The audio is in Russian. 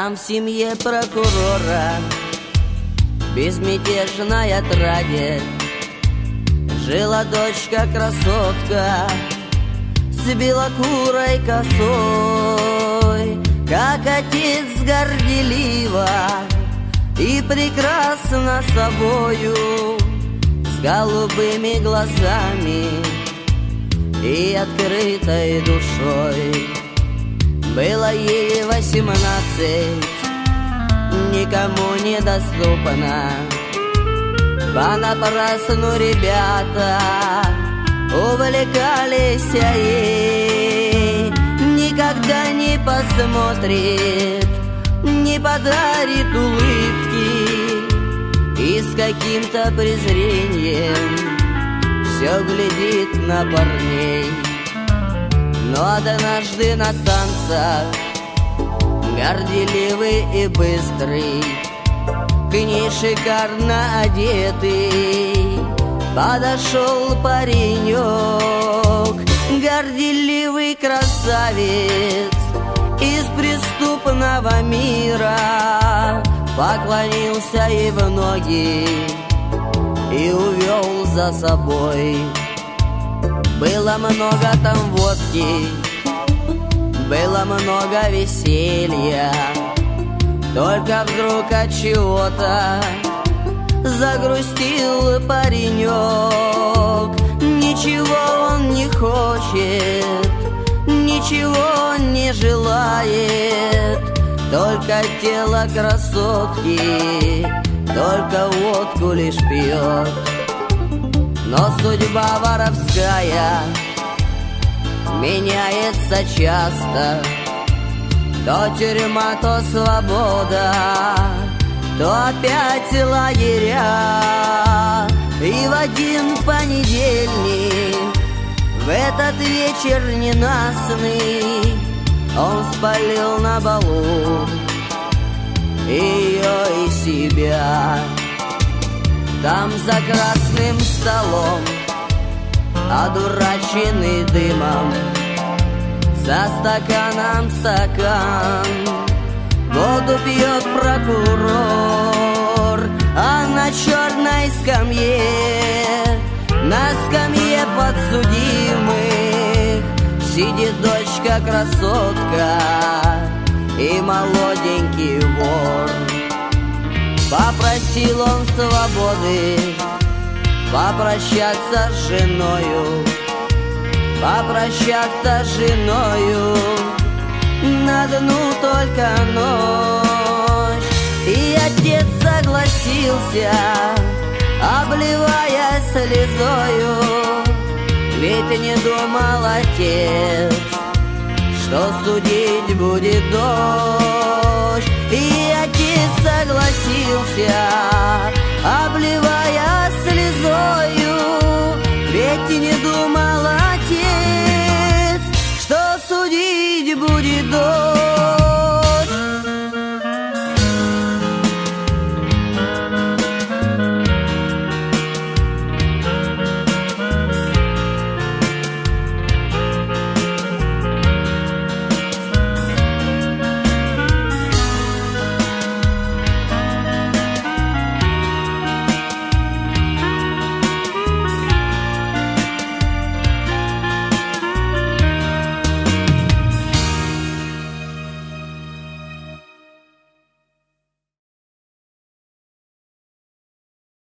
Там в семье прокурора, безмятежной отраде, жила дочка-красотка с белокурой косой, как отец горделива и прекрасна собою, с голубыми глазами и открытой душой. Было ей 18, никому недоступна. Понапрасну ребята увлекались ей. Никогда не посмотрит, не подарит улыбки, и с каким-то презрением все глядит на парней. Но однажды на танцах, горделивый и быстрый, к ней шикарно одетый подошел паренек. Горделивый красавец из преступного мира поклонился ей в ноги и увел за собой. Было много там водки, было много веселья, только вдруг от чего-то загрустил паренек. Ничего он не хочет, ничего он не желает, только тело красотки, только водку лишь пьет. Но судьба воровская меняется часто, то тюрьма, то свобода, то опять лагеря. И в один понедельник, в этот вечер ненастный, он спалил на балу ее и себя. Там за красным столом, одураченный дымом, за стаканом стакан воду пьет прокурор, а на черной скамье, на скамье подсудимых сидит дочка-красотка и молоденький вор. Попросил он свободы попрощаться с женою, попрощаться с женою на одну только ночь. И отец согласился, обливая слезою, ведь не думал отец, что судить будет дочь.